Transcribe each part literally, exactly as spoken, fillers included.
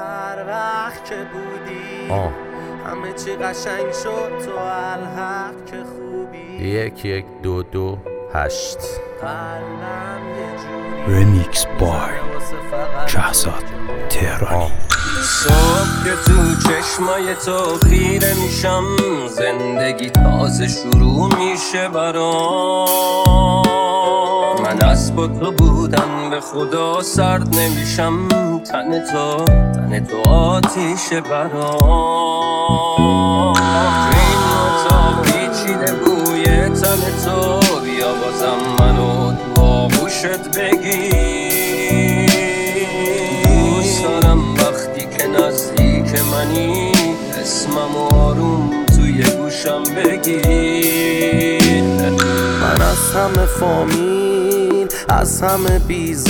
هر وقت که بودی آه. همه چی قشنگ شد تو الحق که خوبی. یک یک دو دو هشت قلبم یه جوری رمیکس بای شهزاد تهرانی. صبح که تو چشمای تو خیره میشم زندگی تازه شروع میشه برام. من از با تو بودن به خدا سرد نمیشم، تن تو تن تو آتیشه برام. این اتاق پیچیده بوی تن تو، بیا بازم منو تو آغوشت بگیر. دوست دارم وقتی که نزدیک منی اسمم آروم توی گوشم بگیر. من از همه فامیل از همه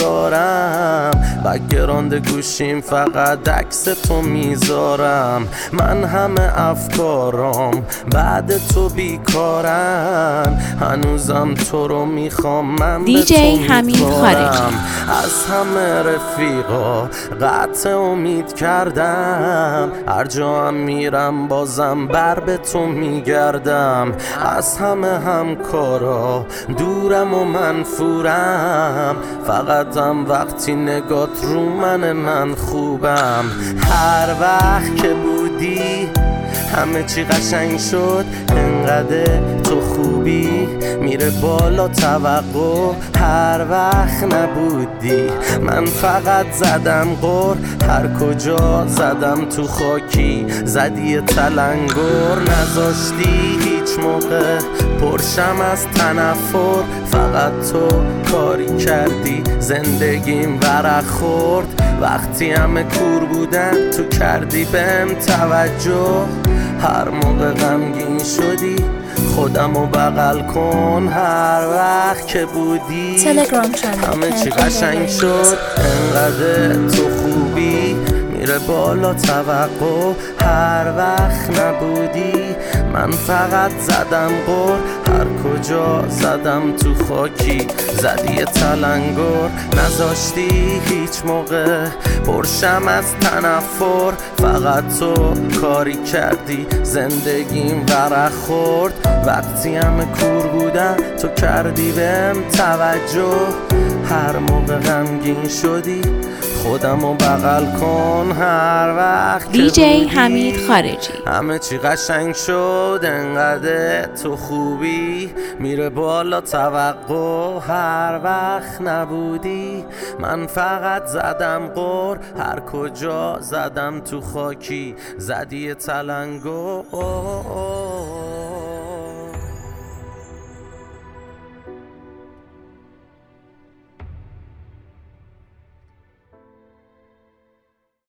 بیزارم، بگراند گوشیم فقط عکس تو میذارم. من همه افکارام بعد تو بیکارن، هنوزم تو رو میخوام، من به تو میخورم. از همه رفیقا قطع امید کردم، هر جا هم میرم بازم بر به تو میگردم. از همه همکارا دورم و منفورم، فقط هم وقتی نگات رو من من خوبم. هر وقت که بودی همه چی قشنگ شد، انقدر تو خوبی میره بالا توقع. هر وقت نبودی من فقط زدم غر، هر کجا زدم تو خاکی زدی تلنگر. نذاشتی هیچ موقع پرشم از تنفر، فقط تو کاری کردی زندگیم ورق خورد. وقتی همه کور بودن تو کردی بهم توجه، هر موقع غمگین شدی خودمو بغل کن. هر وقت که بودی همه چی قشنگ شد، انقدر تو خوبی میره بالا توقع. هر وقت نبودی من فقط زدم غر، هر کجا زدم تو خاکی زدی تلنگر. نذاشتی هیچ موقع پرشم از تنفر، فقط تو کاری کردی زندگیم ورق خورد. وقتی همه کور بودن تو کردی بهم توجه، هر موقع غمگین شدی خودمو بغل کن. هر وقت دی جی حمید خارجی. همه چی قشنگ شد، انقدر تو خوبی میره بالا توقع. هر وقت نبودی من فقط زدم غر، هر کجا زدم تو خاکی زدی تلنگر.